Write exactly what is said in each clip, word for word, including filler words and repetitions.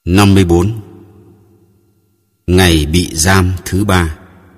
năm mươi bốn. Ngày bị giam thứ ba.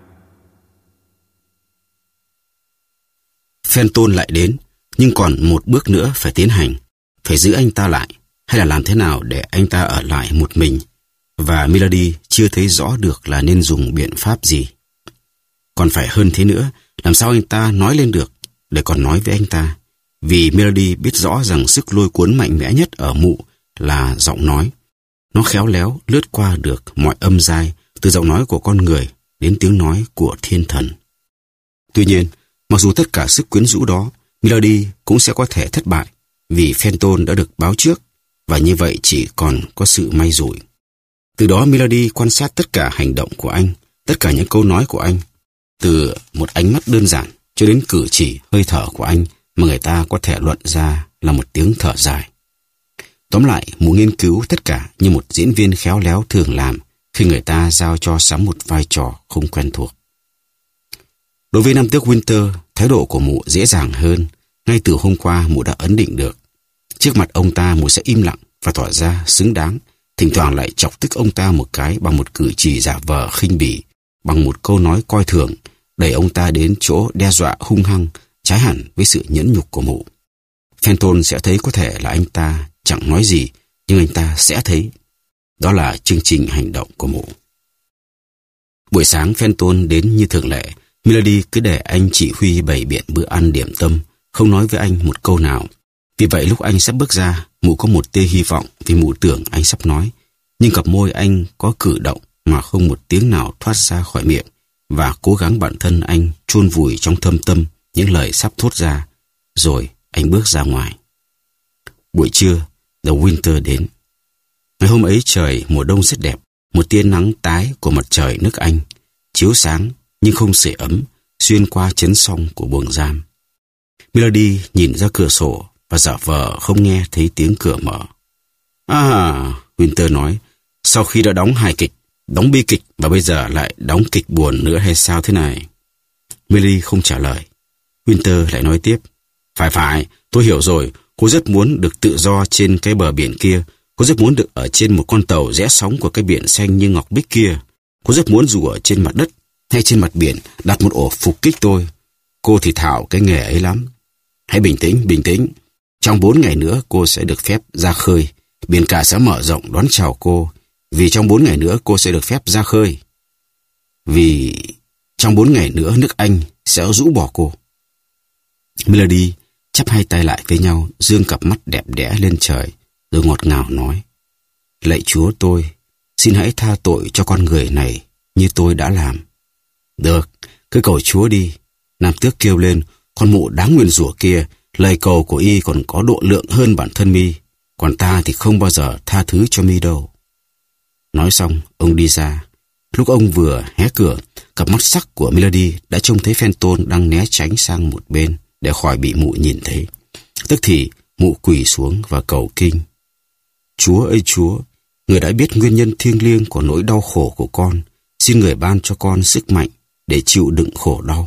Fenton lại đến, nhưng còn một bước nữa phải tiến hành. Phải giữ anh ta lại, hay là làm thế nào để anh ta ở lại một mình. Và Milady chưa thấy rõ được là nên dùng biện pháp gì. Còn phải hơn thế nữa, làm sao anh ta nói lên được để còn nói với anh ta. Vì Milady biết rõ rằng sức lôi cuốn mạnh mẽ nhất ở mụ là giọng nói. Nó khéo léo lướt qua được mọi âm giai, từ giọng nói của con người đến tiếng nói của thiên thần. Tuy nhiên, mặc dù tất cả sức quyến rũ đó, Milady cũng sẽ có thể thất bại, vì Fenton đã được báo trước, và như vậy chỉ còn có sự may rủi. Từ đó Milady quan sát tất cả hành động của anh, tất cả những câu nói của anh, từ một ánh mắt đơn giản cho đến cử chỉ, hơi thở của anh mà người ta có thể luận ra là một tiếng thở dài. Tóm lại, mụ nghiên cứu tất cả như một diễn viên khéo léo thường làm khi người ta giao cho sắm một vai trò không quen thuộc. Đối với nam tước Winter, thái độ của mụ dễ dàng hơn. Ngay từ hôm qua mụ đã ấn định được. Trước mặt ông ta mụ sẽ im lặng và tỏ ra xứng đáng, thỉnh thoảng lại chọc tức ông ta một cái bằng một cử chỉ giả vờ khinh bỉ, bằng một câu nói coi thường, đẩy ông ta đến chỗ đe dọa hung hăng, trái hẳn với sự nhẫn nhục của mụ. Fenton sẽ thấy có thể là anh ta chẳng nói gì, nhưng anh ta sẽ thấy. Đó là chương trình hành động của mụ. Buổi sáng Fenton đến như thường lệ. Milady cứ để anh chỉ huy bày biện bữa ăn điểm tâm, không nói với anh một câu nào. Vì vậy lúc anh sắp bước ra, mụ có một tia hy vọng vì mụ tưởng anh sắp nói. Nhưng cặp môi anh có cử động mà không một tiếng nào thoát ra khỏi miệng, và cố gắng bản thân anh chôn vùi trong thâm tâm những lời sắp thốt ra. Rồi anh bước ra ngoài. Buổi trưa, The Winter đến. Ngày hôm ấy trời mùa đông rất đẹp. Một tia nắng tái của mặt trời nước Anh chiếu sáng nhưng không sưởi ấm xuyên qua chấn song của buồng giam. Milady nhìn ra cửa sổ và giả vờ không nghe thấy tiếng cửa mở. À, Winter nói, sau khi đã đóng hài kịch, đóng bi kịch và bây giờ lại đóng kịch buồn nữa hay sao thế này? Milady không trả lời. Winter lại nói tiếp, phải phải, tôi hiểu rồi, cô rất muốn được tự do trên cái bờ biển kia. Cô rất muốn được ở trên một con tàu rẽ sóng của cái biển xanh như ngọc bích kia. Cô rất muốn dù ở trên mặt đất hay trên mặt biển đặt một ổ phục kích tôi. Cô thì thạo cái nghề ấy lắm. Hãy bình tĩnh, bình tĩnh. Trong bốn ngày nữa cô sẽ được phép ra khơi. Biển cả sẽ mở rộng đón chào cô. Vì trong bốn ngày nữa cô sẽ được phép ra khơi. Vì trong bốn ngày nữa nước Anh sẽ rũ bỏ cô. Milady chắp hai tay lại với nhau, dương cặp mắt đẹp đẽ lên trời, rồi ngọt ngào nói, lạy Chúa tôi, xin hãy tha tội cho con người này như tôi đã làm. Được, cứ cầu Chúa đi. Nam tước kêu lên, con mụ đáng nguyền rủa kia, lời cầu của y còn có độ lượng hơn bản thân mi, còn ta thì không bao giờ tha thứ cho mi đâu. Nói xong, ông đi ra. Lúc ông vừa hé cửa, cặp mắt sắc của Milady đã trông thấy Fenton đang né tránh sang một bên để khỏi bị mụ nhìn thấy. Tức thì mụ quỳ xuống và cầu kinh. Chúa ơi Chúa, người đã biết nguyên nhân thiêng liêng của nỗi đau khổ của con, xin người ban cho con sức mạnh để chịu đựng khổ đau.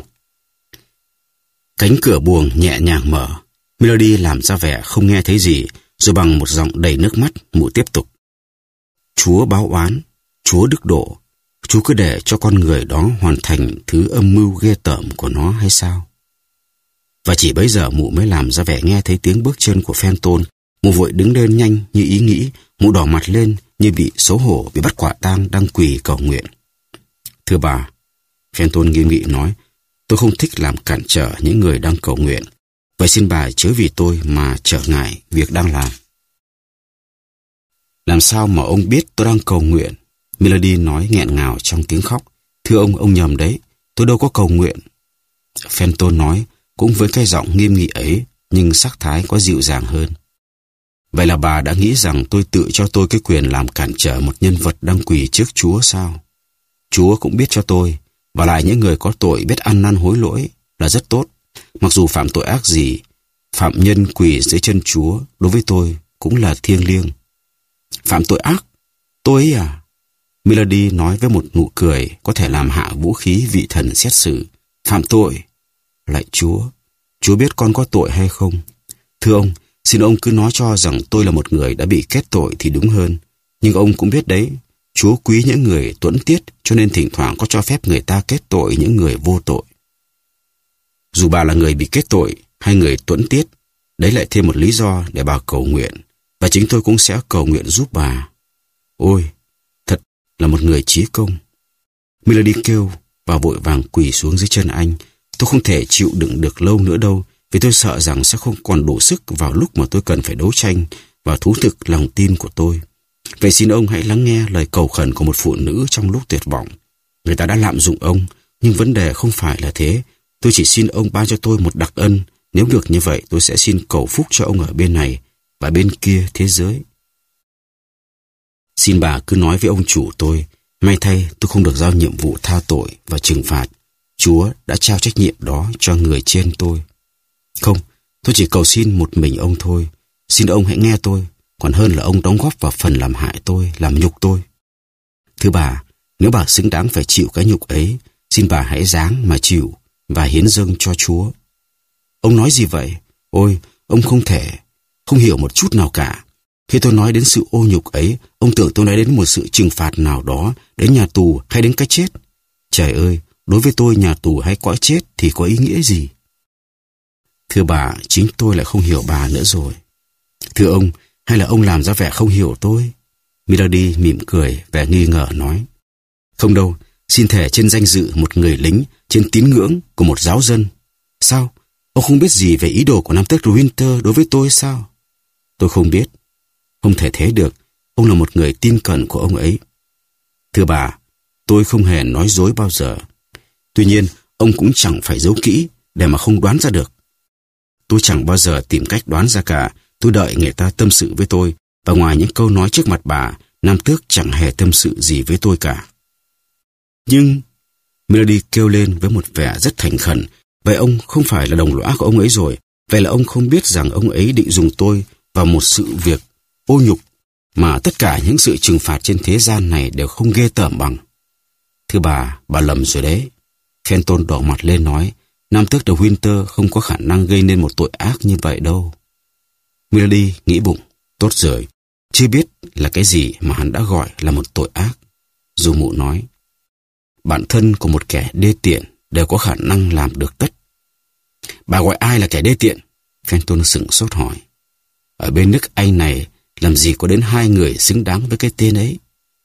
Cánh cửa buồng nhẹ nhàng mở. Milady làm ra vẻ không nghe thấy gì, rồi bằng một giọng đầy nước mắt, mụ tiếp tục. Chúa báo oán, Chúa đức độ, Chúa cứ để cho con người đó hoàn thành thứ âm mưu ghê tởm của nó hay sao? Và chỉ bấy giờ mụ mới làm ra vẻ nghe thấy tiếng bước chân của Fenton. Mụ vội đứng lên nhanh như ý nghĩ, mụ đỏ mặt lên như bị xấu hổ bị bắt quả tang đang quỳ cầu nguyện. Thưa bà, Fenton nghiêm nghị nói, tôi không thích làm cản trở những người đang cầu nguyện. Vậy xin bà chớ vì tôi mà trở ngại việc đang làm. Làm sao mà ông biết tôi đang cầu nguyện? Milady nói nghẹn ngào trong tiếng khóc. Thưa ông, ông nhầm đấy, tôi đâu có cầu nguyện. Fenton nói, cũng với cái giọng nghiêm nghị ấy, nhưng sắc thái có dịu dàng hơn. Vậy là bà đã nghĩ rằng tôi tự cho tôi cái quyền làm cản trở một nhân vật đang quỳ trước Chúa sao? Chúa cũng biết cho tôi, và lại những người có tội biết ăn năn hối lỗi là rất tốt. Mặc dù phạm tội ác gì, phạm nhân quỳ dưới chân Chúa đối với tôi cũng là thiêng liêng. Phạm tội ác? Tôi ấy à? Milady nói với một nụ cười có thể làm hạ vũ khí vị thần xét xử. Phạm tội? Lạy Chúa, Chúa biết con có tội hay không? Thưa ông, xin ông cứ nói cho rằng tôi là một người đã bị kết tội thì đúng hơn. Nhưng ông cũng biết đấy, Chúa quý những người tuẫn tiết, cho nên thỉnh thoảng có cho phép người ta kết tội những người vô tội. Dù bà là người bị kết tội hay người tuẫn tiết, đấy lại thêm một lý do để bà cầu nguyện, và chính tôi cũng sẽ cầu nguyện giúp bà. Ôi, thật là một người chí công. Milady kêu và vội vàng quỳ xuống dưới chân anh. Tôi không thể chịu đựng được lâu nữa đâu, vì tôi sợ rằng sẽ không còn đủ sức vào lúc mà tôi cần phải đấu tranh và thú thực lòng tin của tôi. Vậy xin ông hãy lắng nghe lời cầu khẩn của một phụ nữ trong lúc tuyệt vọng. Người ta đã lạm dụng ông, nhưng vấn đề không phải là thế. Tôi chỉ xin ông ban cho tôi một đặc ân. Nếu được như vậy, tôi sẽ xin cầu phúc cho ông ở bên này và bên kia thế giới. Xin bà cứ nói với ông chủ tôi, may thay tôi không được giao nhiệm vụ tha tội và trừng phạt. Chúa đã trao trách nhiệm đó cho người trên tôi. Không, tôi chỉ cầu xin một mình ông thôi. Xin ông hãy nghe tôi, còn hơn là ông đóng góp vào phần làm hại tôi, làm nhục tôi. Thưa bà, nếu bà xứng đáng phải chịu cái nhục ấy, xin bà hãy ráng mà chịu và hiến dâng cho Chúa. Ông nói gì vậy? Ôi, ông không thể, không hiểu một chút nào cả. Khi tôi nói đến sự ô nhục ấy, ông tưởng tôi nói đến một sự trừng phạt nào đó, đến nhà tù hay đến cái chết. Trời ơi, đối với tôi nhà tù hay cõi chết thì có ý nghĩa gì? Thưa bà, chính tôi lại không hiểu bà nữa rồi. Thưa ông, hay là ông làm ra vẻ không hiểu tôi? Milady mỉm cười, vẻ nghi ngờ nói. Không đâu, xin thề trên danh dự một người lính, trên tín ngưỡng của một giáo dân. Sao? Ông không biết gì về ý đồ của Nam Tước de Winter đối với tôi sao? Tôi không biết. Không thể thế được. Ông là một người tin cẩn của ông ấy. Thưa bà, tôi không hề nói dối bao giờ. Tuy nhiên, ông cũng chẳng phải giấu kỹ để mà không đoán ra được. Tôi chẳng bao giờ tìm cách đoán ra cả. Tôi đợi người ta tâm sự với tôi, và ngoài những câu nói trước mặt bà, Nam Tước chẳng hề tâm sự gì với tôi cả. Nhưng, Milady kêu lên với một vẻ rất thành khẩn, vậy ông không phải là đồng lõa của ông ấy rồi. Vậy là ông không biết rằng ông ấy định dùng tôi vào một sự việc ô nhục mà tất cả những sự trừng phạt trên thế gian này đều không ghê tởm bằng. Thưa bà, bà lầm rồi đấy. Fenton đỏ mặt lên nói, Nam Tước de Winter không có khả năng gây nên một tội ác như vậy đâu. Milady nghĩ bụng, tốt rồi, chưa biết là cái gì mà hắn đã gọi là một tội ác. Dù mụ nói, bản thân của một kẻ đê tiện đều có khả năng làm được tất. Bà gọi ai là kẻ đê tiện? Fenton sững sốt hỏi. Ở bên nước Anh này, làm gì có đến hai người xứng đáng với cái tên ấy?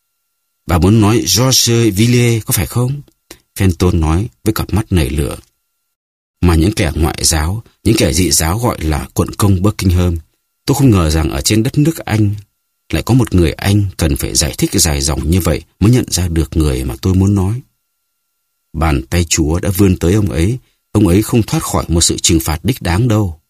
Bà muốn nói George Villiers có phải không? Fenton nói với cặp mắt nảy lửa. Mà những kẻ ngoại giáo, những kẻ dị giáo gọi là quận công Buckingham. Tôi không ngờ rằng ở trên đất nước Anh lại có một người Anh cần phải giải thích dài dòng như vậy mới nhận ra được người mà tôi muốn nói. Bàn tay Chúa đã vươn tới ông ấy, ông ấy không thoát khỏi một sự trừng phạt đích đáng đâu.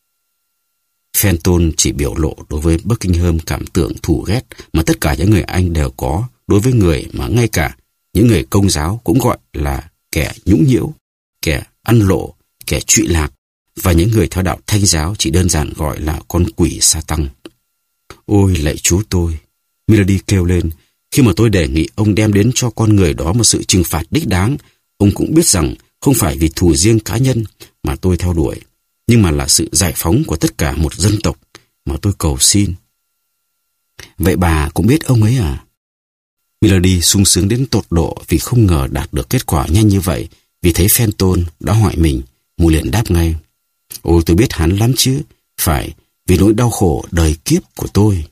Fenton chỉ biểu lộ đối với Buckingham cảm tưởng thù ghét mà tất cả những người Anh đều có đối với người mà ngay cả những người Công giáo cũng gọi là kẻ nhũng nhiễu, kẻ ăn lộ, kẻ trụy lạc, và những người theo đạo Thanh giáo chỉ đơn giản gọi là con quỷ sa tăng. Ôi lạy Chúa tôi, Milady kêu lên, khi mà tôi đề nghị ông đem đến cho con người đó một sự trừng phạt đích đáng, ông cũng biết rằng không phải vì thù riêng cá nhân mà tôi theo đuổi, nhưng mà là sự giải phóng của tất cả một dân tộc mà tôi cầu xin. Vậy bà cũng biết ông ấy à? Milady sung sướng đến tột độ vì không ngờ đạt được kết quả nhanh như vậy. Vì thấy Fenton đã hỏi mình, mụ liền đáp ngay. Ôi tôi biết hắn lắm chứ, phải, vì nỗi đau khổ đời kiếp của tôi.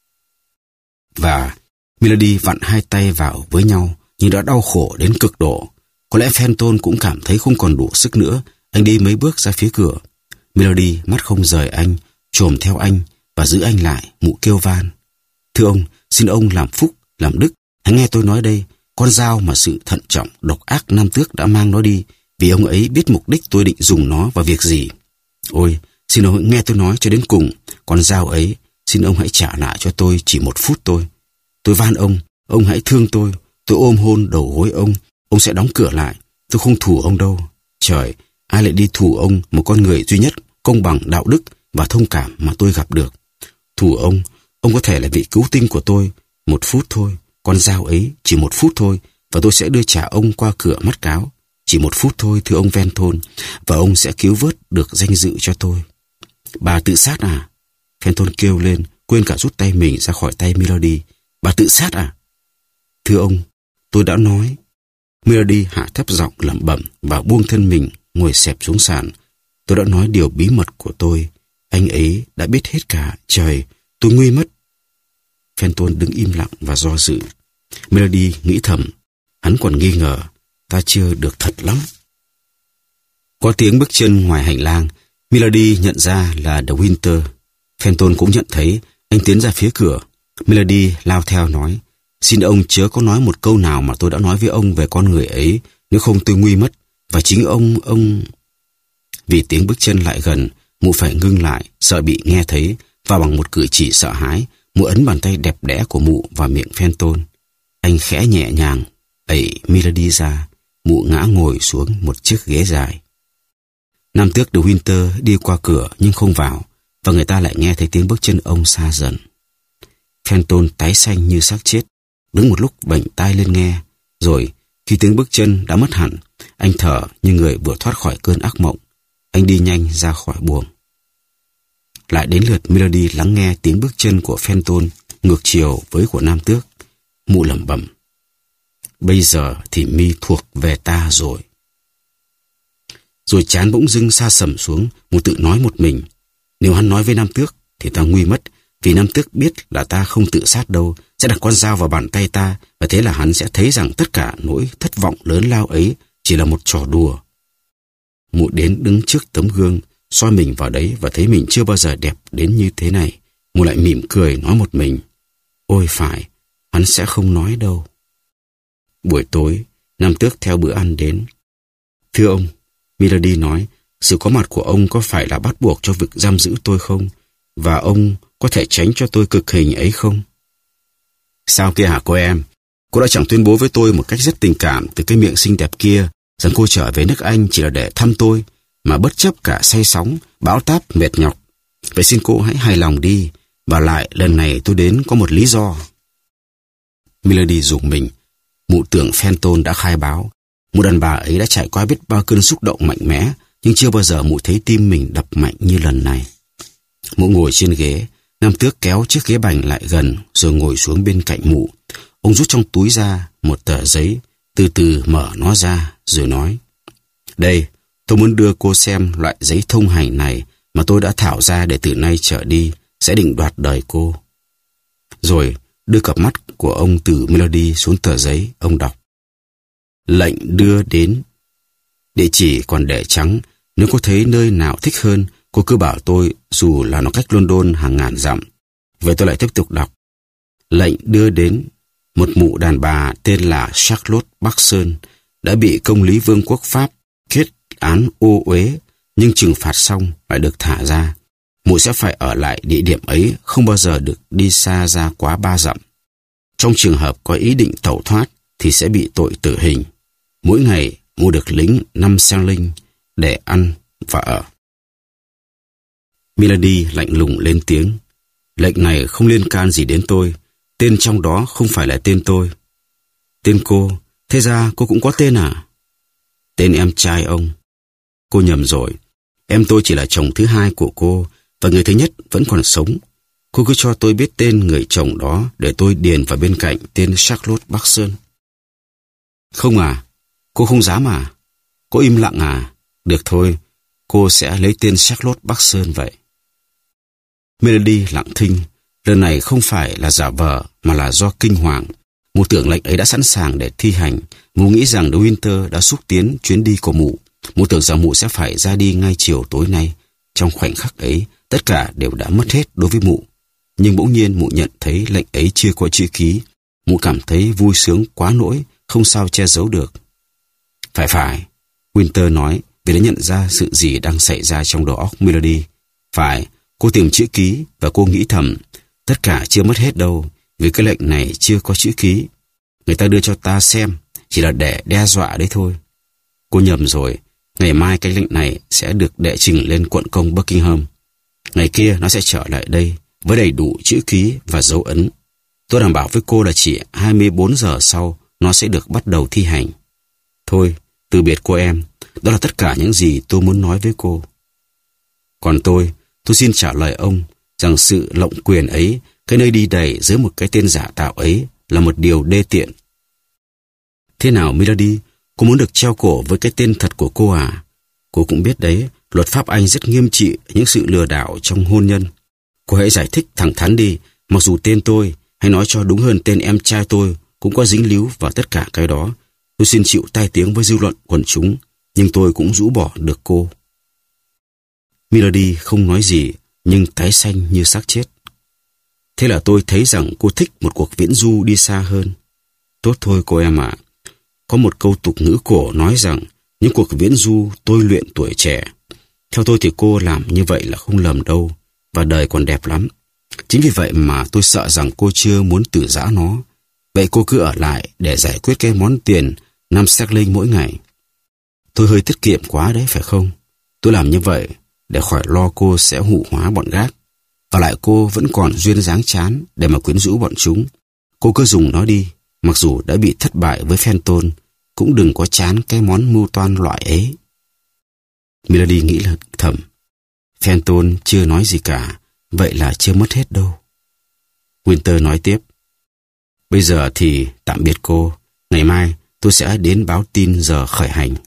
Và Milady vặn hai tay vào với nhau, nhưng đã đau khổ đến cực độ. Có lẽ Fenton cũng cảm thấy không còn đủ sức nữa. Anh đi mấy bước ra phía cửa. Milady mắt không rời anh, chồm theo anh và giữ anh lại. Mụ kêu van. Thưa ông, xin ông làm phúc, làm đức. Hãy nghe tôi nói đây, con dao mà sự thận trọng, độc ác Nam Tước đã mang nó đi, vì ông ấy biết mục đích tôi định dùng nó vào việc gì. Ôi, xin ông nghe tôi nói cho đến cùng, con dao ấy, xin ông hãy trả lại cho tôi chỉ một phút thôi. Tôi van ông, ông hãy thương tôi, tôi ôm hôn đầu gối ông, ông sẽ đóng cửa lại, tôi không thù ông đâu. Trời, ai lại đi thù ông, một con người duy nhất, công bằng, đạo đức và thông cảm mà tôi gặp được. Thù ông, ông có thể là vị cứu tinh của tôi, một phút thôi, con dao ấy chỉ một phút thôi, và tôi sẽ đưa trả ông qua cửa mắt cáo. Chỉ một phút thôi, thưa ông Fenton, và ông sẽ cứu vớt được danh dự cho tôi. Bà tự sát à? Fenton kêu lên, quên cả rút tay mình ra khỏi tay Milady. Bà tự sát à? Thưa ông, tôi đã nói. Melody hạ thấp giọng lẩm bẩm và buông thân mình ngồi xẹp xuống sàn. Tôi đã nói điều bí mật của tôi. Anh ấy đã biết hết cả. Trời, tôi nguy mất. Fenton đứng im lặng và do dự. Melody nghĩ thầm. Hắn còn nghi ngờ. Ta chưa được thật lắm. Có tiếng bước chân ngoài hành lang. Melody nhận ra là De Winter. Fenton cũng nhận thấy. Anh tiến ra phía cửa. Melody lao theo nói. Xin ông chớ có nói một câu nào mà tôi đã nói với ông về con người ấy. Nếu không tôi nguy mất. Và chính ông, ông... Vì tiếng bước chân lại gần, mụ phải ngưng lại, sợ bị nghe thấy. Và bằng một cử chỉ sợ hãi, mụ ấn bàn tay đẹp đẽ của mụ vào miệng Fenton. Anh khẽ nhẹ nhàng đẩy Melody ra. Mụ ngã ngồi xuống một chiếc ghế dài. Nam tước De Winter đi qua cửa nhưng không vào. Và người ta lại nghe thấy tiếng bước chân ông xa dần. Fenton tái xanh như xác chết, đứng một lúc bệnh tai lên nghe. Rồi, khi tiếng bước chân đã mất hẳn, anh thở như người vừa thoát khỏi cơn ác mộng. Anh đi nhanh ra khỏi buồng. Lại đến lượt Melody lắng nghe tiếng bước chân của Fenton ngược chiều với của nam tước. Mụ lẩm bẩm. Bây giờ thì mi thuộc về ta rồi. Rồi chán bỗng dưng sa sầm xuống, mụ tự nói một mình. Nếu hắn nói với nam tước thì ta nguy mất. Vì nam tước biết là ta không tự sát đâu, sẽ đặt con dao vào bàn tay ta, và thế là hắn sẽ thấy rằng tất cả nỗi thất vọng lớn lao ấy chỉ là một trò đùa. Mụ đến đứng trước tấm gương, soi mình vào đấy và thấy mình chưa bao giờ đẹp đến như thế này. Mụ lại mỉm cười nói một mình. Ôi phải, hắn sẽ không nói đâu. Buổi tối, nam tước theo bữa ăn đến. Thưa ông, Melody nói, sự có mặt của ông có phải là bắt buộc cho việc giam giữ tôi không? Và ông có thể tránh cho tôi cực hình ấy không? Sao kia hả cô em? Cô đã chẳng tuyên bố với tôi một cách rất tình cảm từ cái miệng xinh đẹp kia rằng cô trở về nước Anh chỉ là để thăm tôi, mà bất chấp cả say sóng, bão táp, mệt nhọc. Vậy xin cô hãy hài lòng đi, và lại lần này tôi đến có một lý do. Melody rùng mình. Mụ tưởng Fenton đã khai báo. Mụ đàn bà ấy đã trải qua biết bao cơn xúc động mạnh mẽ, nhưng chưa bao giờ mụ thấy tim mình đập mạnh như lần này. Mụ ngồi trên ghế, nam tước kéo chiếc ghế bành lại gần rồi ngồi xuống bên cạnh mụ. Ông rút trong túi ra một tờ giấy, từ từ mở nó ra rồi nói. Đây, tôi muốn đưa cô xem loại giấy thông hành này mà tôi đã thảo ra để từ nay trở đi sẽ định đoạt đời cô. Rồi đưa cặp mắt của ông từ Melody xuống tờ giấy, ông đọc. Lệnh đưa đến. Địa chỉ còn để trắng, nếu cô thấy nơi nào thích hơn, cô cứ bảo tôi, dù là nó cách London hàng ngàn dặm. Vậy tôi lại tiếp tục đọc. Lệnh đưa đến một mụ đàn bà tên là Charlotte Baxson đã bị công lý Vương quốc Pháp kết án ô uế, nhưng trừng phạt xong lại được thả ra. Mụ sẽ phải ở lại địa điểm ấy, không bao giờ được đi xa ra quá ba dặm. Trong trường hợp có ý định tẩu thoát thì sẽ bị tội tử hình. Mỗi ngày mụ được lính năm sen linh để ăn và ở. Melody lạnh lùng lên tiếng. Lệnh này không liên can gì đến tôi. Tên trong đó không phải là tên tôi. Tên cô, thế ra cô cũng có tên à? Tên em trai ông. Cô nhầm rồi. Em tôi chỉ là chồng thứ hai của cô, và người thứ nhất vẫn còn sống. Cô cứ cho tôi biết tên người chồng đó để tôi điền vào bên cạnh tên Charlotte Baxson. Không à? Cô không dám à? Cô im lặng à? Được thôi, cô sẽ lấy tên Charlotte Baxson vậy. Melody lặng thinh. Lần này không phải là giả vờ mà là do kinh hoàng. Mụ tưởng lệnh ấy đã sẵn sàng để thi hành. Mụ nghĩ rằng De Winter đã xúc tiến chuyến đi của mụ. Mụ tưởng rằng mụ sẽ phải ra đi ngay chiều tối nay. Trong khoảnh khắc ấy, tất cả đều đã mất hết đối với mụ. Nhưng bỗng nhiên mụ nhận thấy lệnh ấy chưa có chữ ký. Mụ cảm thấy vui sướng quá nỗi, không sao che giấu được. Phải phải, Winter nói, vì đã nhận ra sự gì đang xảy ra trong đầu óc Melody. Phải, cô tìm chữ ký và cô nghĩ thầm, tất cả chưa mất hết đâu, vì cái lệnh này chưa có chữ ký. Người ta đưa cho ta xem, chỉ là để đe dọa đấy thôi. Cô nhầm rồi, ngày mai cái lệnh này sẽ được đệ trình lên quận công Buckingham. Ngày kia nó sẽ trở lại đây với đầy đủ chữ ký và dấu ấn. Tôi đảm bảo với cô là chỉ hai mươi bốn giờ sau nó sẽ được bắt đầu thi hành. Thôi, từ biệt cô em, đó là tất cả những gì tôi muốn nói với cô. Còn tôi, tôi xin trả lời ông rằng sự lộng quyền ấy Cái nơi đi đầy dưới một cái tên giả tạo ấy là một điều đê tiện. Thế nào Milady, cô muốn được treo cổ với cái tên thật của cô à? Cô cũng biết đấy, luật pháp Anh rất nghiêm trị những sự lừa đảo trong hôn nhân. Cô hãy giải thích thẳng thắn đi, mặc dù tên tôi, hay nói cho đúng hơn tên em trai tôi, cũng có dính líu vào tất cả cái đó. Tôi xin chịu tai tiếng với dư luận quần chúng, nhưng tôi cũng rũ bỏ được cô. Milady không nói gì, nhưng tái xanh như xác chết. Thế là tôi thấy rằng cô thích một cuộc viễn du đi xa hơn. Tốt thôi cô em ạ. Có một câu tục ngữ cổ nói rằng những cuộc viễn du tôi luyện tuổi trẻ. Theo tôi thì cô làm như vậy là không lầm đâu, và đời còn đẹp lắm. Chính vì vậy mà tôi sợ rằng cô chưa muốn từ giã nó. Vậy cô cứ ở lại để giải quyết cái món tiền năm sterling mỗi ngày. Tôi hơi tiết kiệm quá đấy phải không? Tôi làm như vậy để khỏi lo cô sẽ hủ hóa bọn gác. Và lại cô vẫn còn duyên dáng chán để mà quyến rũ bọn chúng. Cô cứ dùng nó đi, mặc dù đã bị thất bại với Fenton, cũng đừng có chán cái món mưu toan loại ấy. Milady nghĩ là thầm. Fenton chưa nói gì cả, vậy là chưa mất hết đâu. Winter nói tiếp. Bây giờ thì tạm biệt cô, ngày mai tôi sẽ đến báo tin giờ khởi hành.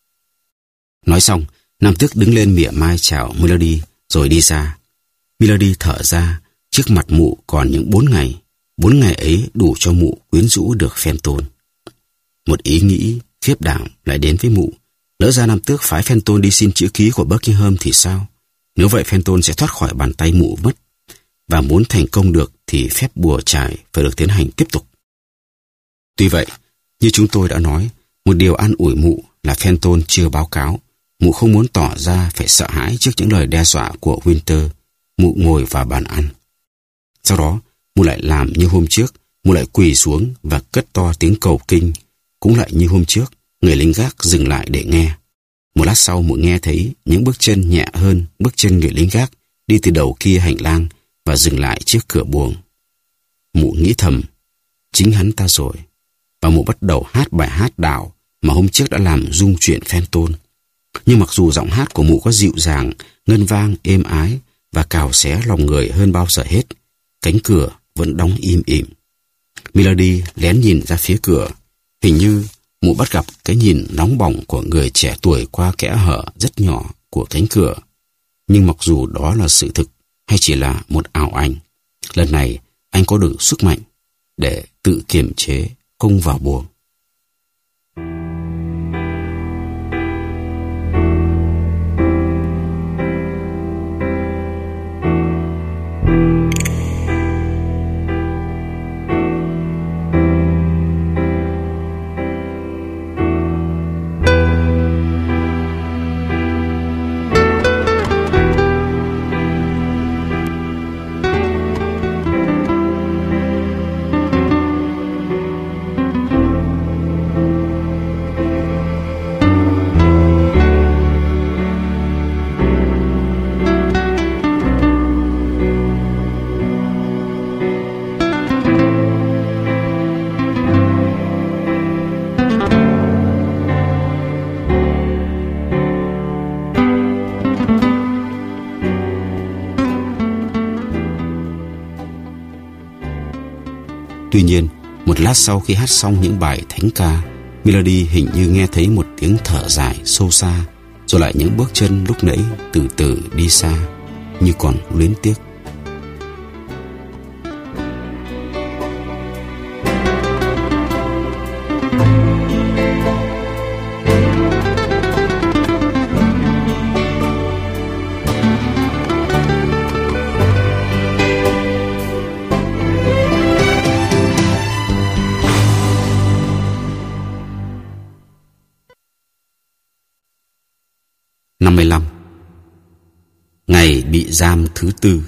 Nói xong, Nam Tước đứng lên mỉa mai chào Milady rồi đi ra. Milady thở ra, trước mặt mụ còn những bốn ngày. Bốn ngày ấy đủ cho mụ quyến rũ được Fenton. Một ý nghĩ khiếp đảm lại đến với mụ. Lỡ ra Nam Tước phái Fenton đi xin chữ ký của Buckingham thì sao? Nếu vậy Fenton sẽ thoát khỏi bàn tay mụ mất. Và muốn thành công được thì phép bùa chải phải được tiến hành tiếp tục. Tuy vậy, như chúng tôi đã nói, một điều an ủi mụ là Fenton chưa báo cáo. Mụ không muốn tỏ ra phải sợ hãi trước những lời đe dọa của Winter. Mụ ngồi vào bàn ăn. Sau đó, mụ lại làm như hôm trước. Mụ lại quỳ xuống và cất to tiếng cầu kinh. Cũng lại như hôm trước, người lính gác dừng lại để nghe. Một lát sau mụ nghe thấy những bước chân nhẹ hơn bước chân người lính gác đi từ đầu kia hành lang và dừng lại trước cửa buồng. Mụ nghĩ thầm, chính hắn ta rồi. Và mụ bắt đầu hát bài hát đảo mà hôm trước đã làm rung chuyển Fenton. Nhưng mặc dù giọng hát của mụ có dịu dàng, ngân vang, êm ái và cào xé lòng người hơn bao giờ hết, cánh cửa vẫn đóng im ỉm. Milady lén nhìn ra phía cửa. Hình như mụ bắt gặp cái nhìn nóng bỏng của người trẻ tuổi qua kẽ hở rất nhỏ của cánh cửa. Nhưng mặc dù đó là sự thực hay chỉ là một ảo ảnh, lần này anh có được sức mạnh để tự kiềm chế không vào buồng. Tuy nhiên, một lát sau khi hát xong những bài thánh ca, Milady hình như nghe thấy một tiếng thở dài sâu xa, rồi lại những bước chân lúc nãy từ từ đi xa, như còn luyến tiếc. năm mươi lăm. Ngày bị giam thứ tư.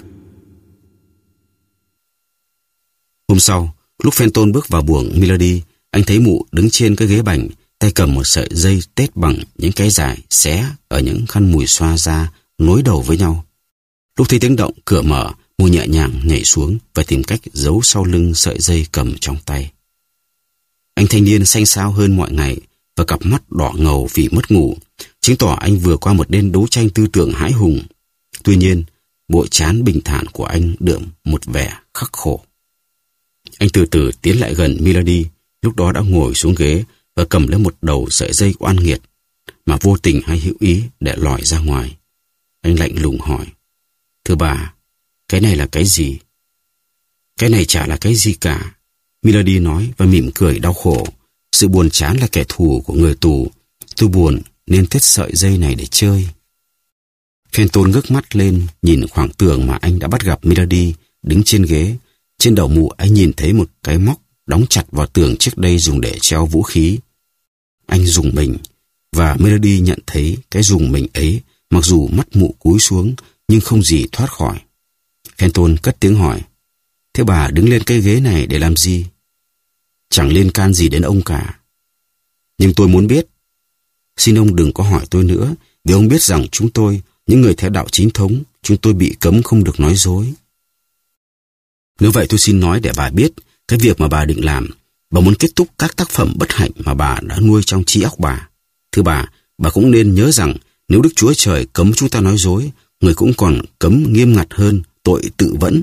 Hôm sau, lúc Fenton bước vào buồng Milady, anh thấy mụ đứng trên cái ghế bành, tay cầm một sợi dây tết bằng những cái dài xé ở những khăn mùi xoa ra, nối đầu với nhau. Lúc thấy tiếng động, cửa mở, mụ nhẹ nhàng nhảy xuống và tìm cách giấu sau lưng sợi dây cầm trong tay. Anh thanh niên xanh xao hơn mọi ngày và cặp mắt đỏ ngầu vì mất ngủ, chứng tỏ anh vừa qua một đêm đấu tranh tư tưởng hãi hùng. Tuy nhiên, bộ trán bình thản của anh đượm một vẻ khắc khổ. Anh từ từ tiến lại gần Milady, lúc đó đã ngồi xuống ghế và cầm lấy một đầu sợi dây oan nghiệt mà vô tình hay hữu ý để lòi ra ngoài. Anh lạnh lùng hỏi: "Thưa bà, cái này là cái gì?" "Cái này chả là cái gì cả," Milady nói và mỉm cười đau khổ. "Sự buồn chán là kẻ thù của người tù. Tôi buồn nên thết sợi dây này để chơi." Fenton ngước mắt lên nhìn khoảng tường mà anh đã bắt gặp Milady đứng trên ghế. Trên đầu mụ anh nhìn thấy một cái móc đóng chặt vào tường trước đây dùng để treo vũ khí. Anh rùng mình, và Milady nhận thấy cái rùng mình ấy, mặc dù mắt mụ cúi xuống nhưng không gì thoát khỏi. Fenton cất tiếng hỏi: "Thế bà đứng lên cái ghế này để làm gì?" "Chẳng liên can gì đến ông cả." "Nhưng tôi muốn biết." "Xin ông đừng có hỏi tôi nữa, vì ông biết rằng chúng tôi, những người theo đạo chính thống, chúng tôi bị cấm không được nói dối." "Nếu vậy tôi xin nói để bà biết cái việc mà bà định làm. Bà muốn kết thúc các tác phẩm bất hạnh mà bà đã nuôi trong trí óc bà. Thưa bà, bà cũng nên nhớ rằng nếu Đức Chúa Trời cấm chúng ta nói dối, người cũng còn cấm nghiêm ngặt hơn tội tự vẫn.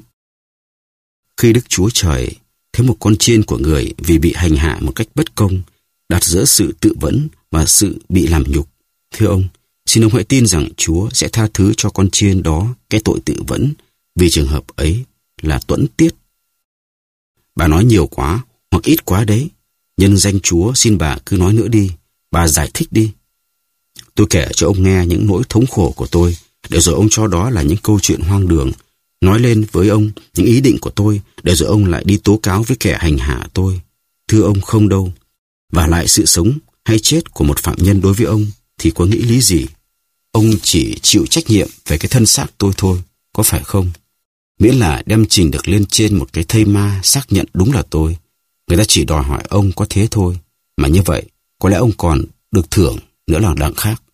Khi Đức Chúa Trời thấy một con chiên của người vì bị hành hạ một cách bất công, đặt giữa sự tự vẫn và sự bị làm nhục, thưa ông, xin ông hãy tin rằng Chúa sẽ tha thứ cho con chiên đó cái tội tự vẫn, vì trường hợp ấy là tuẫn tiết." "Bà nói nhiều quá hoặc ít quá đấy. Nhân danh Chúa xin bà cứ nói nữa đi. Bà giải thích đi." "Tôi kể cho ông nghe những nỗi thống khổ của tôi, để rồi ông cho đó là những câu chuyện hoang đường. Nói lên với ông những ý định của tôi, để rồi ông lại đi tố cáo với kẻ hành hạ tôi. Thưa ông, không đâu. Và lại sự sống hay chết của một phạm nhân đối với ông thì có nghĩ lý gì? Ông chỉ chịu trách nhiệm về cái thân xác tôi thôi, có phải không? Miễn là đem trình được lên trên một cái thây ma xác nhận đúng là tôi. Người ta chỉ đòi hỏi ông có thế thôi. Mà như vậy, có lẽ ông còn được thưởng nữa là đằng khác."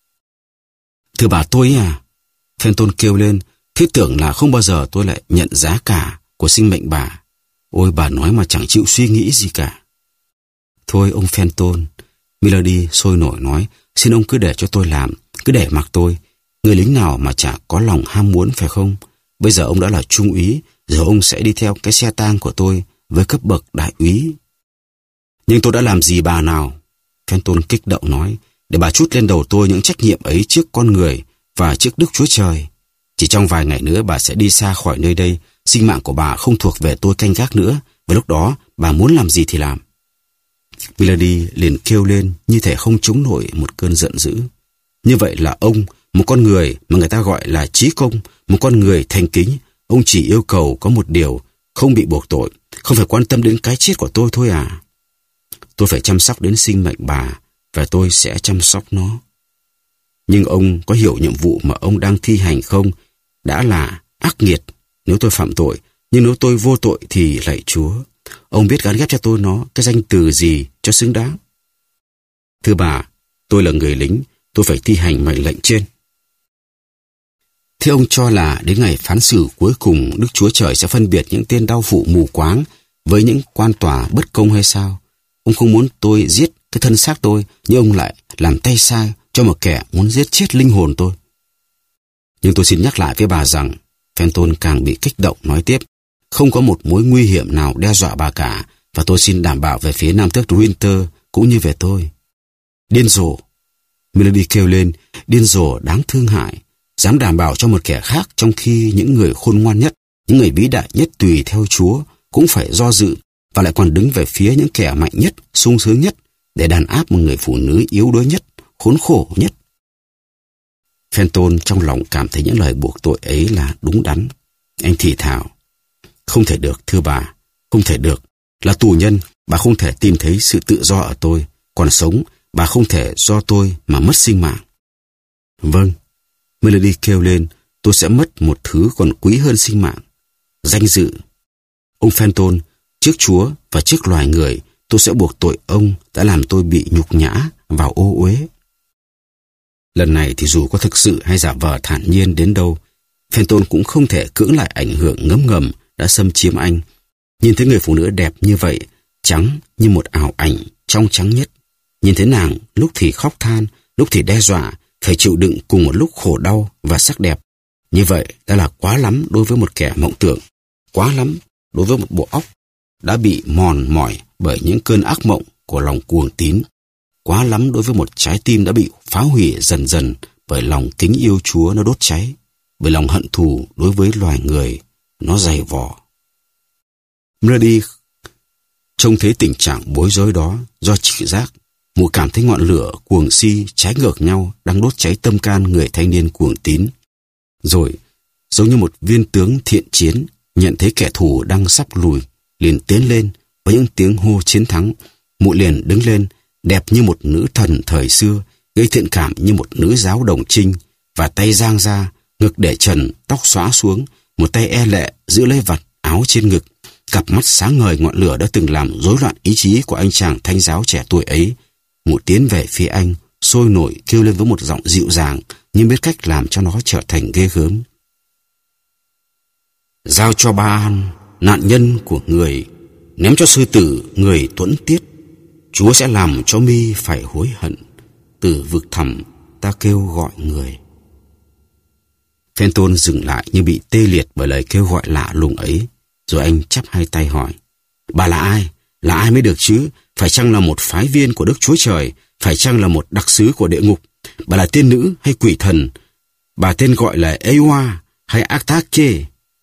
"Thưa bà, tôi à?" Fenton kêu lên. "Thế tưởng là không bao giờ tôi lại nhận giá cả của sinh mệnh bà. Ôi, bà nói mà chẳng chịu suy nghĩ gì cả." "Thôi ông Fenton," Milady sôi nổi nói, "xin ông cứ để cho tôi làm, cứ để mặc tôi. Người lính nào mà chả có lòng ham muốn, phải không? Bây giờ ông đã là trung úy, rồi ông sẽ đi theo cái xe tang của tôi với cấp bậc đại úy." "Nhưng tôi đã làm gì bà nào?" Fenton kích động nói, "để bà trút lên đầu tôi những trách nhiệm ấy trước con người và trước Đức Chúa Trời. Chỉ trong vài ngày nữa bà sẽ đi xa khỏi nơi đây, sinh mạng của bà không thuộc về tôi canh gác nữa, và lúc đó bà muốn làm gì thì làm." Milady liền kêu lên như thể không chống nổi một cơn giận dữ. Như vậy là ông, một con người mà người ta gọi là trí công, một con người thành kính, ông chỉ yêu cầu có một điều: không bị buộc tội, không phải quan tâm đến cái chết của tôi thôi à? Tôi phải chăm sóc đến sinh mệnh bà, và tôi sẽ chăm sóc nó. Nhưng ông có hiểu nhiệm vụ mà ông đang thi hành không? Đã là ác nghiệt nếu tôi phạm tội, nhưng nếu tôi vô tội thì lạy Chúa, ông biết gán ghép cho tôi nó cái danh từ gì cho xứng đáng? Thưa bà, tôi là người lính, tôi phải thi hành mệnh lệnh trên. Thế ông cho là đến ngày phán xử cuối cùng Đức Chúa Trời sẽ phân biệt những tên đao phụ mù quáng với những quan tòa bất công hay sao? Ông không muốn tôi giết cái thân xác tôi, nhưng ông lại làm tay sai cho một kẻ muốn giết chết linh hồn tôi. Nhưng tôi xin nhắc lại với bà rằng, Fenton càng bị kích động nói tiếp, không có một mối nguy hiểm nào đe dọa bà cả, và tôi xin đảm bảo về phía Nam tước Winter cũng như về tôi. Điên rồ, Milady kêu lên, điên rồ đáng thương hại, dám đảm bảo cho một kẻ khác trong khi những người khôn ngoan nhất, những người vĩ đại nhất tùy theo Chúa cũng phải do dự và lại còn đứng về phía những kẻ mạnh nhất, sung sướng nhất để đàn áp một người phụ nữ yếu đuối nhất, khốn khổ nhất. Fenton trong lòng cảm thấy những lời buộc tội ấy là đúng đắn. Anh thì thào, không thể được thưa bà, không thể được. Là tù nhân, bà không thể tìm thấy sự tự do ở tôi. Còn sống, bà không thể do tôi mà mất sinh mạng. Vâng, Milady kêu lên, tôi sẽ mất một thứ còn quý hơn sinh mạng. Danh dự. Ông Fenton, trước Chúa và trước loài người, tôi sẽ buộc tội ông đã làm tôi bị nhục nhã và ô uế. Lần này thì dù có thực sự hay giả vờ thản nhiên đến đâu, Fenton cũng không thể cưỡng lại ảnh hưởng ngấm ngầm đã xâm chiếm anh. Nhìn thấy người phụ nữ đẹp như vậy, trắng như một ảo ảnh, trong trắng nhất. Nhìn thấy nàng lúc thì khóc than, lúc thì đe dọa, phải chịu đựng cùng một lúc khổ đau và sắc đẹp. Như vậy đã là quá lắm đối với một kẻ mộng tưởng, quá lắm đối với một bộ óc đã bị mòn mỏi bởi những cơn ác mộng của lòng cuồng tín, quá lắm đối với một trái tim đã bị phá hủy dần dần bởi lòng kính yêu Chúa nó đốt cháy, bởi lòng hận thù đối với loài người nó dày vò. Melody trông thấy tình trạng bối rối đó do trực giác. Mụ cảm thấy ngọn lửa cuồng si trái ngược nhau đang đốt cháy tâm can người thanh niên cuồng tín. Rồi, giống như một viên tướng thiện chiến, nhận thấy kẻ thù đang sắp lùi, liền tiến lên với những tiếng hô chiến thắng. Mụ liền đứng lên, đẹp như một nữ thần thời xưa, gây thiện cảm như một nữ giáo đồng trinh, và tay giang ra, ngực để trần, tóc xõa xuống, một tay e lệ giữ lấy vạt áo trên ngực. Cặp mắt sáng ngời ngọn lửa đã từng làm rối loạn ý chí của anh chàng thánh giáo trẻ tuổi ấy. Mụ tiến về phía anh, sôi nổi kêu lên với một giọng dịu dàng, nhưng biết cách làm cho nó trở thành ghê gớm. Giao cho Ba An, nạn nhân của người, ném cho sư tử người tuẫn tiết. Chúa sẽ làm cho mi phải hối hận. Từ vực thẳm ta kêu gọi người. Fenton dừng lại như bị tê liệt bởi lời kêu gọi lạ lùng ấy. Rồi anh chắp hai tay hỏi: Bà là ai? Là ai mới được chứ? Phải chăng là một phái viên của Đức Chúa Trời? Phải chăng là một đặc sứ của địa ngục? Bà là tiên nữ hay quỷ thần? Bà tên gọi là Ewa hay Artache?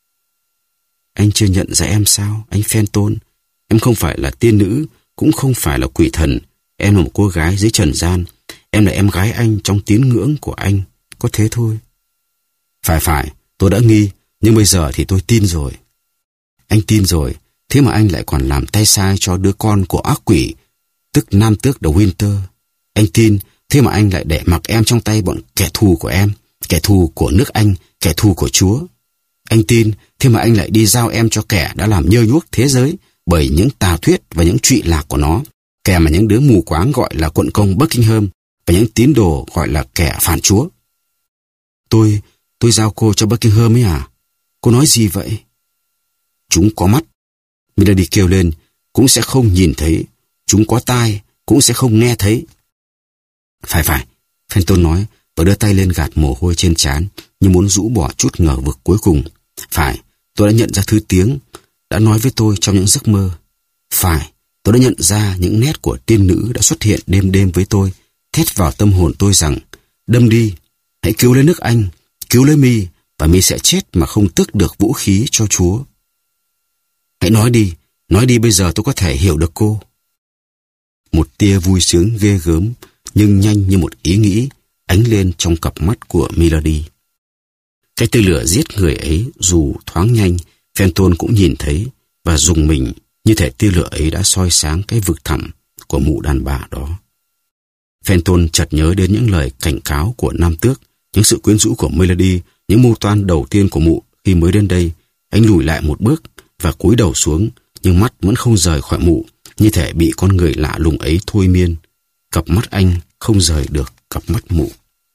Anh chưa nhận ra em sao, anh Fenton? Em không phải là tiên nữ, cũng không phải là quỷ thần. Em là một cô gái dưới trần gian. Em là em gái anh trong tín ngưỡng của anh. Có thế thôi. Phải phải, tôi đã nghi, nhưng bây giờ thì tôi tin rồi. Anh tin rồi, thế mà anh lại còn làm tay sai cho đứa con của ác quỷ, tức Nam Tước De Winter. Anh tin, thế mà anh lại để mặc em trong tay bọn kẻ thù của em, kẻ thù của nước Anh, kẻ thù của Chúa. Anh tin, thế mà anh lại đi giao em cho kẻ đã làm nhơ nhuốc thế giới bởi những tà thuyết và những trụy lạc của nó, kẻ mà những đứa mù quáng gọi là quận công Buckingham và những tín đồ gọi là kẻ phản Chúa. Tôi, tôi giao cô cho Buckingham ấy à? Cô nói gì vậy? Chúng có mắt, Milady kêu lên, cũng sẽ không nhìn thấy. Chúng có tai, cũng sẽ không nghe thấy. Phải phải, Fenton nói và đưa tay lên gạt mồ hôi trên trán như muốn rũ bỏ chút ngờ vực cuối cùng. Phải, tôi đã nhận ra thứ tiếng đã nói với tôi trong những giấc mơ. Phải, tôi đã nhận ra những nét của tiên nữ đã xuất hiện đêm đêm với tôi, thét vào tâm hồn tôi rằng: đâm đi, hãy cứu lấy nước Anh, cứu lấy mi, và mi sẽ chết mà không tước được vũ khí cho Chúa. Hãy nói đi, nói đi, bây giờ tôi có thể hiểu được cô. Một tia vui sướng ghê gớm, nhưng nhanh như một ý nghĩ, ánh lên trong cặp mắt của Milady. Cái tia lửa giết người ấy dù thoáng nhanh, Fenton cũng nhìn thấy và rùng mình, như thể tia lửa ấy đã soi sáng cái vực thẳm của mụ đàn bà đó. Fenton chợt nhớ đến những lời cảnh cáo của Nam Tước, những sự quyến rũ của Milady, những mưu toan đầu tiên của mụ khi mới đến đây. Anh lùi lại một bước và cúi đầu xuống, nhưng mắt vẫn không rời khỏi mụ, như thể bị con người lạ lùng ấy thôi miên. Cặp mắt anh không rời được cặp mắt mụ.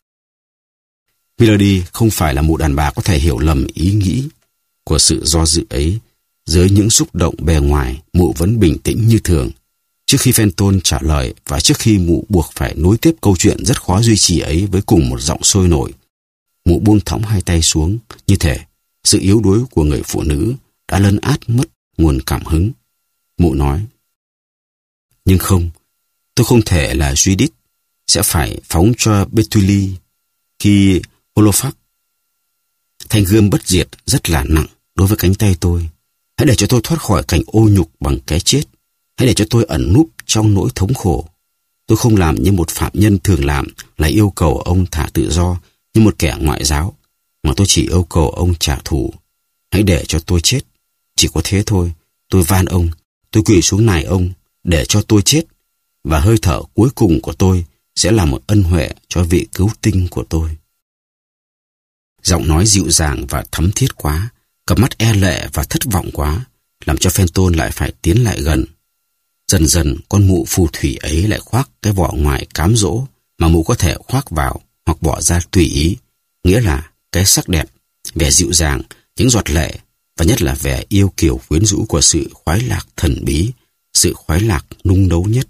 Milady không phải là một đàn bà có thể hiểu lầm ý nghĩ của sự do dự ấy. Dưới những xúc động bề ngoài, mụ vẫn bình tĩnh như thường. Trước khi Fenton trả lời và trước khi mụ buộc phải nối tiếp câu chuyện rất khó duy trì ấy với cùng một giọng sôi nổi, mụ buông thõng hai tay xuống, như thể sự yếu đuối của người phụ nữ đã lấn át mất nguồn cảm hứng. Mụ nói: nhưng không, tôi không thể là Judith, sẽ phải phóng cho Betuli khi Holophác. Thanh gươm bất diệt rất là nặng đối với cánh tay tôi. Hãy để cho tôi thoát khỏi cảnh ô nhục bằng cái chết. Hãy để cho tôi ẩn núp trong nỗi thống khổ. Tôi không làm như một phạm nhân thường làm là yêu cầu ông thả tự do như một kẻ ngoại giáo, mà tôi chỉ yêu cầu ông trả thù. Hãy để cho tôi chết. Chỉ có thế thôi. Tôi van ông, tôi quỳ xuống nài ông để cho tôi chết, và hơi thở cuối cùng của tôi sẽ là một ân huệ cho vị cứu tinh của tôi. Giọng nói dịu dàng và thắm thiết quá, cặp mắt e lệ và thất vọng quá, làm cho Fenton lại phải tiến lại gần. Dần dần con mụ phù thủy ấy lại khoác cái vỏ ngoài cám dỗ mà mụ có thể khoác vào hoặc bỏ ra tùy ý, nghĩa là cái sắc đẹp, vẻ dịu dàng, những giọt lệ, và nhất là vẻ yêu kiều quyến rũ của sự khoái lạc thần bí, sự khoái lạc nung nấu nhất.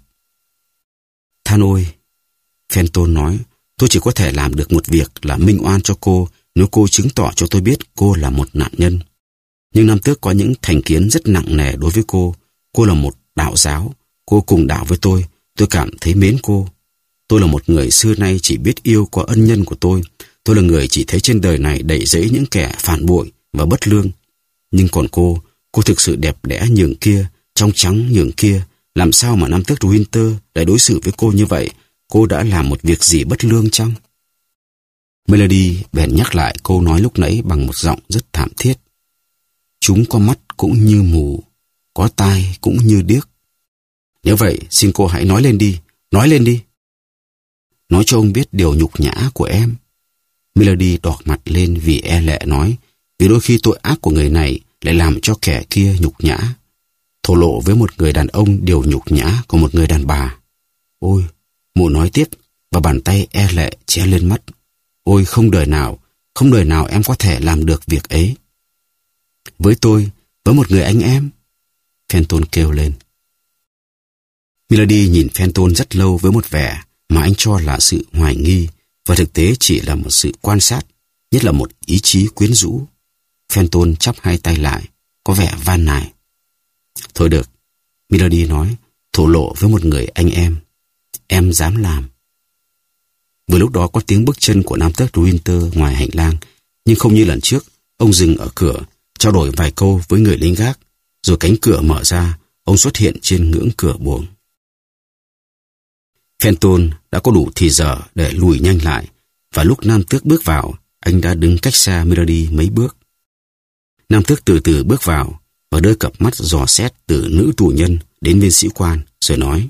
Than ôi, Fenton nói, tôi chỉ có thể làm được một việc là minh oan cho cô nếu cô chứng tỏ cho tôi biết cô là một nạn nhân. Nhưng Nam Tước có những thành kiến rất nặng nề đối với cô. Cô là một đạo giáo, cô cùng đạo với tôi, tôi cảm thấy mến cô. Tôi là một người xưa nay chỉ biết yêu có ân nhân của tôi. Tôi là người chỉ thấy trên đời này đầy rẫy những kẻ phản bội và bất lương. Nhưng còn cô, cô thực sự đẹp đẽ nhường kia, trong trắng nhường kia. Làm sao mà Nam Tước de Winter lại đối xử với cô như vậy? Cô đã làm một việc gì bất lương chăng? Milady bèn nhắc lại câu nói lúc nãy bằng một giọng rất thảm thiết. Chúng có mắt cũng như mù, có tai cũng như điếc. Nếu vậy, xin cô hãy nói lên đi, nói lên đi. Nói cho ông biết điều nhục nhã của em. Milady đỏ mặt lên vì e lệ nói, vì đôi khi tội ác của người này lại làm cho kẻ kia nhục nhã. Thổ lộ với một người đàn ông điều nhục nhã của một người đàn bà. Ôi, mụ nói tiếp, và bàn tay e lệ che lên mắt. Ôi, không đời nào, không đời nào em có thể làm được việc ấy. Với tôi, với một người anh em. Fenton kêu lên. Milady nhìn Fenton rất lâu với một vẻ mà anh cho là sự hoài nghi, và thực tế chỉ là một sự quan sát, nhất là một ý chí quyến rũ. Fenton chắp hai tay lại, có vẻ van nài. Thôi được, Milady nói, thổ lộ với một người anh em. Em dám làm. Vừa lúc đó có tiếng bước chân của Nam Tước de Winter ngoài hành lang, nhưng không như lần trước, ông dừng ở cửa, trao đổi vài câu với người lính gác, rồi cánh cửa mở ra, ông xuất hiện trên ngưỡng cửa buồng. Fenton đã có đủ thì giờ để lùi nhanh lại, và lúc Nam Tước bước vào, anh đã đứng cách xa Milady mấy bước. Nam Tước từ từ bước vào và đưa cặp mắt dò xét từ nữ tù nhân đến viên sĩ quan, rồi nói: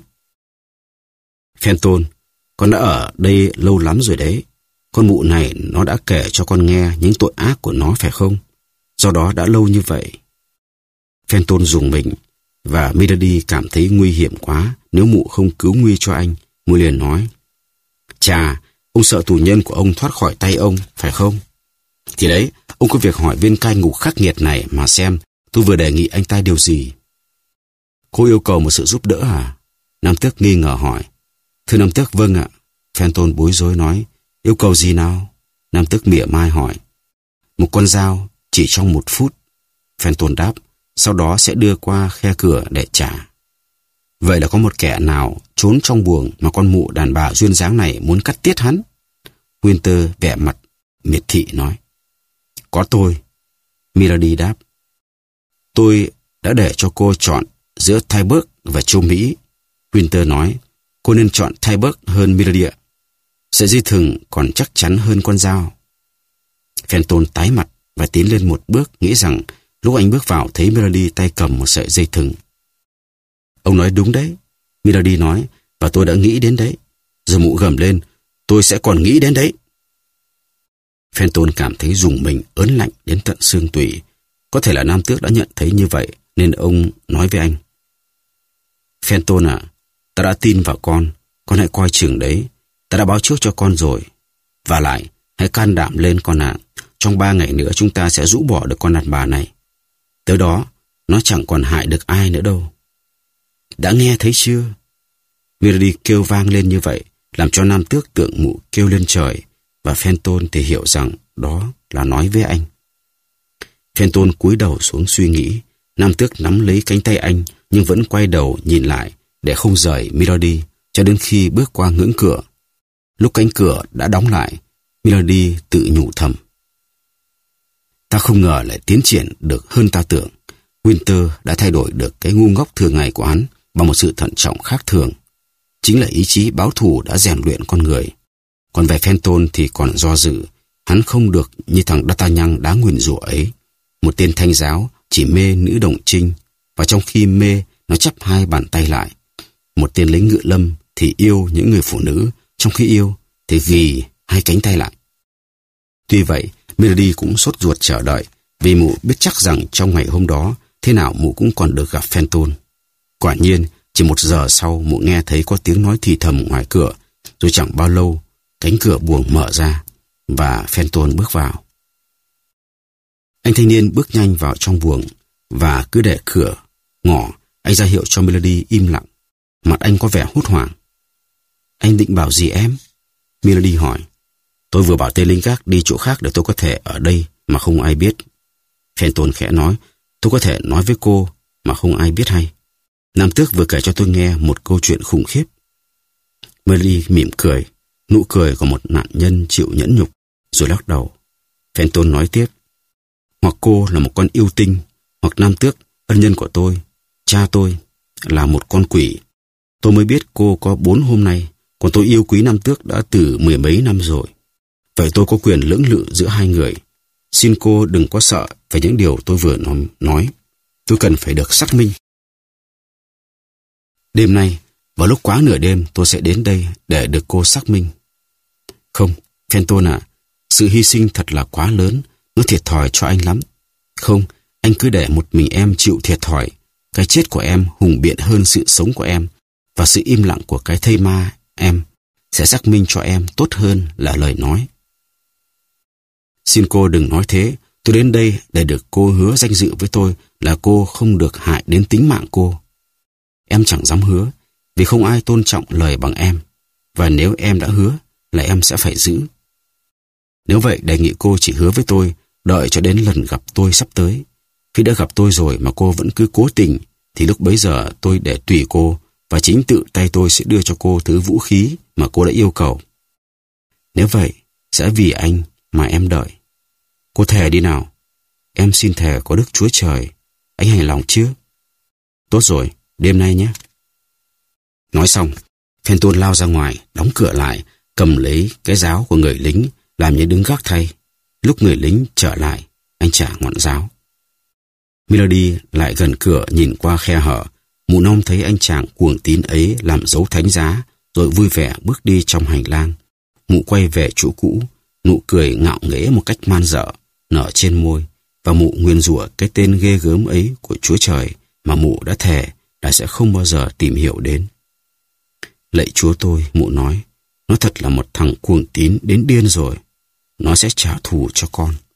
Fenton, con đã ở đây lâu lắm rồi đấy. Con mụ này nó đã kể cho con nghe những tội ác của nó phải không? Do đó đã lâu như vậy. Fenton rùng mình, và Milady cảm thấy nguy hiểm quá nếu mụ không cứu nguy cho anh. Mụ liền nói: Chà, ông sợ tù nhân của ông thoát khỏi tay ông, phải không? Thì đấy, ông có việc hỏi viên cai ngục khắc nghiệt này mà xem tôi vừa đề nghị anh ta điều gì. Cô yêu cầu một sự giúp đỡ à? Nam Tước nghi ngờ hỏi. Thưa Nam Tước, vâng ạ. Fenton bối rối nói. Yêu cầu gì nào? Nam Tước mỉa mai hỏi. Một con dao, chỉ trong một phút. Fenton đáp, sau đó sẽ đưa qua khe cửa để trả. Vậy là có một kẻ nào trốn trong buồng mà con mụ đàn bà duyên dáng này muốn cắt tiết hắn? Winter vẻ mặt miệt thị nói. Có tôi. Milady đáp. Tôi đã để cho cô chọn giữa Tyburn và châu Mỹ. Winter nói. Cô nên chọn Tyburn hơn Milady ạ. Sợi dây thừng còn chắc chắn hơn con dao. Fenton tái mặt và tiến lên một bước, nghĩ rằng lúc anh bước vào thấy Milady tay cầm một sợi dây thừng. Ông nói đúng đấy, Milady nói, và tôi đã nghĩ đến đấy. Rồi mụ gầm lên, tôi sẽ còn nghĩ đến đấy. Fenton cảm thấy rùng mình ớn lạnh đến tận xương tủy. Có thể là Nam Tước đã nhận thấy như vậy, nên ông nói với anh. Fenton à, ta đã tin vào con, con hãy coi chừng đấy. Ta đã báo trước cho con rồi. Và lại, hãy can đảm lên con ạ. Trong ba ngày nữa chúng ta sẽ rũ bỏ được con đàn bà này. Tới đó, nó chẳng còn hại được ai nữa đâu. Đã nghe thấy chưa? Milady kêu vang lên như vậy, làm cho Nam Tước tưởng mụ kêu lên trời, và Fenton thì hiểu rằng đó là nói với anh. Fenton cúi đầu xuống suy nghĩ. Nam Tước nắm lấy cánh tay anh, nhưng vẫn quay đầu nhìn lại để không rời Milady cho đến khi bước qua ngưỡng cửa. Lúc cánh cửa đã đóng lại, Milady tự nhủ thầm. Ta không ngờ lại tiến triển được hơn ta tưởng. Winter đã thay đổi được cái ngu ngốc thường ngày của hắn bằng một sự thận trọng khác thường. Chính là ý chí báo thù đã rèn luyện con người. Còn về Fenton thì còn do dự. Hắn không được như thằng D'Artagnan đáng nguyền rủa ấy. Một tên thanh giáo chỉ mê nữ đồng trinh, và trong khi mê nó chắp hai bàn tay lại. Một tên lính ngựa lâm thì yêu những người phụ nữ, trong khi yêu thì ghì hai cánh tay lại. Tuy vậy, Milady cũng sốt ruột chờ đợi, vì mụ biết chắc rằng trong ngày hôm đó, thế nào mụ cũng còn được gặp Fenton. Quả nhiên, chỉ một giờ sau mụ nghe thấy có tiếng nói thì thầm ngoài cửa, rồi chẳng bao lâu, cánh cửa buồng mở ra, và Fenton bước vào. Anh thanh niên bước nhanh vào trong buồng, và cứ để cửa ngỏ, anh ra hiệu cho Milady im lặng. Mặt anh có vẻ hốt hoảng. Anh định bảo gì em? Milady hỏi. Tôi vừa bảo tên lính gác đi chỗ khác để tôi có thể ở đây mà không ai biết. Fenton khẽ nói, tôi có thể nói với cô mà không ai biết hay. Nam tước vừa kể cho tôi nghe một câu chuyện khủng khiếp. Melly mỉm cười, nụ cười của một nạn nhân chịu nhẫn nhục, rồi lắc đầu. Fenton nói tiếp, hoặc cô là một con yêu tinh, hoặc Nam tước, ân nhân của tôi, cha tôi, là một con quỷ. Tôi mới biết cô có bốn hôm nay, còn tôi yêu quý Nam tước đã từ mười mấy năm rồi. Vậy tôi có quyền lưỡng lự giữa hai người. Xin cô đừng có sợ về những điều tôi vừa nói. Tôi cần phải được xác minh. Đêm nay, vào lúc quá nửa đêm, tôi sẽ đến đây để được cô xác minh. Không, Fenton à, sự hy sinh thật là quá lớn, nó thiệt thòi cho anh lắm. Không, anh cứ để một mình em chịu thiệt thòi. Cái chết của em hùng biện hơn sự sống của em, và sự im lặng của cái thây ma em sẽ xác minh cho em tốt hơn là lời nói. Xin cô đừng nói thế. Tôi đến đây để được cô hứa danh dự với tôi là cô không được hại đến tính mạng cô. Em chẳng dám hứa, vì không ai tôn trọng lời bằng em. Và nếu em đã hứa, là em sẽ phải giữ. Nếu vậy, đề nghị cô chỉ hứa với tôi, đợi cho đến lần gặp tôi sắp tới. Khi đã gặp tôi rồi mà cô vẫn cứ cố tình, thì lúc bấy giờ tôi để tùy cô, và chính tự tay tôi sẽ đưa cho cô thứ vũ khí mà cô đã yêu cầu. Nếu vậy, sẽ vì anh mà em đợi. Cô thề đi nào. Em xin thề có Đức Chúa Trời. Anh hài lòng chứ? Tốt rồi, đêm nay nhé. Nói xong, Fenton lao ra ngoài, đóng cửa lại, cầm lấy cái giáo của người lính, làm như đứng gác thay. Lúc người lính trở lại, anh trả ngọn giáo. Milady lại gần cửa nhìn qua khe hở. Mụ non thấy anh chàng cuồng tín ấy làm dấu thánh giá, rồi vui vẻ bước đi trong hành lang. Mụ quay về chỗ cũ, nụ cười ngạo nghễ một cách man dợ nở trên môi, và mụ nguyền rủa cái tên ghê gớm ấy của Chúa Trời mà mụ đã thề là sẽ không bao giờ tìm hiểu đến. Lạy Chúa tôi, mụ nói, nó thật là một thằng cuồng tín đến điên rồi. Nó sẽ trả thù cho con.